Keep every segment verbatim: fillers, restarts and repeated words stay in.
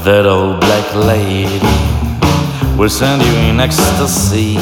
That old black lady will send you in ecstasy,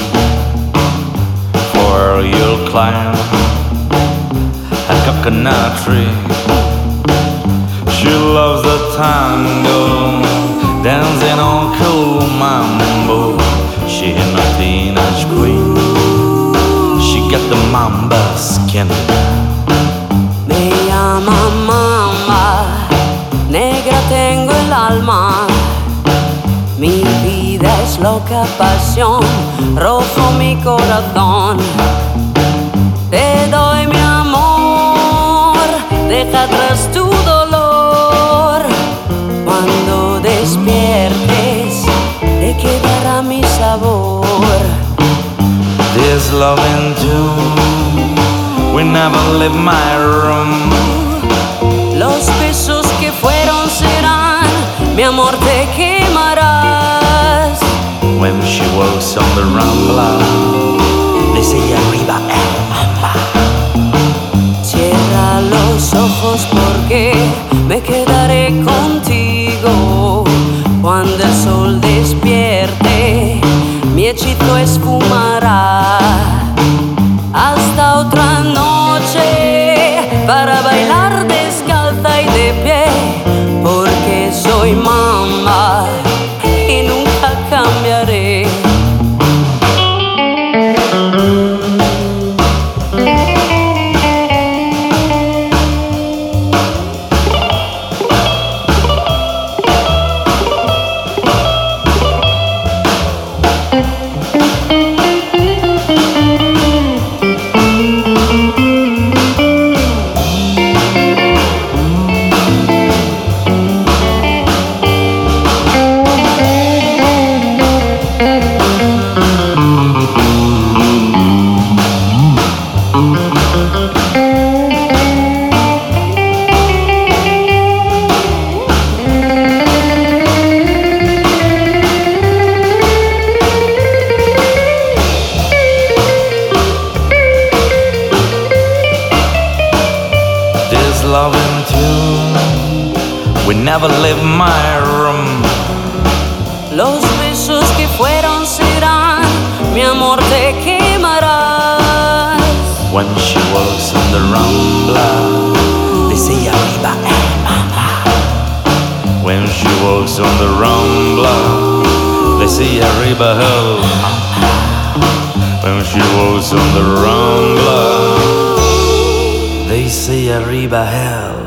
for you'll climb a coconut tree. She loves the tango, dancing on cool mambo. She ain't no teenage queen, she got the mamba skin. Me llama mamba, negra tengo el alma. Mi vida es loca pasión, rojo mi corazón. Te doy mi amor, deja atrás tu dolor. Cuando despiertes, te quedará mi sabor. This loving tune will never leave my room. Los besos que fueron serán, mi amor te quemarás. When she walks on the rambla, dice y arriba el mamba. Cierra los ojos porque me quedaré contigo. Cuando el sol despierte, mi hechizo esfumará. Hasta otra noche para bailar descalza y de pie, porque soy mamba y nunca cambiaré. Loving tune will never leave my room. Los besos que fueron serán, mi amor te quemarás. When she walks on the rambla, dice y arriba el mamba. When she walks on the rambla, dice y arriba el mamba. When she walks on the rambla, they say arriba hell.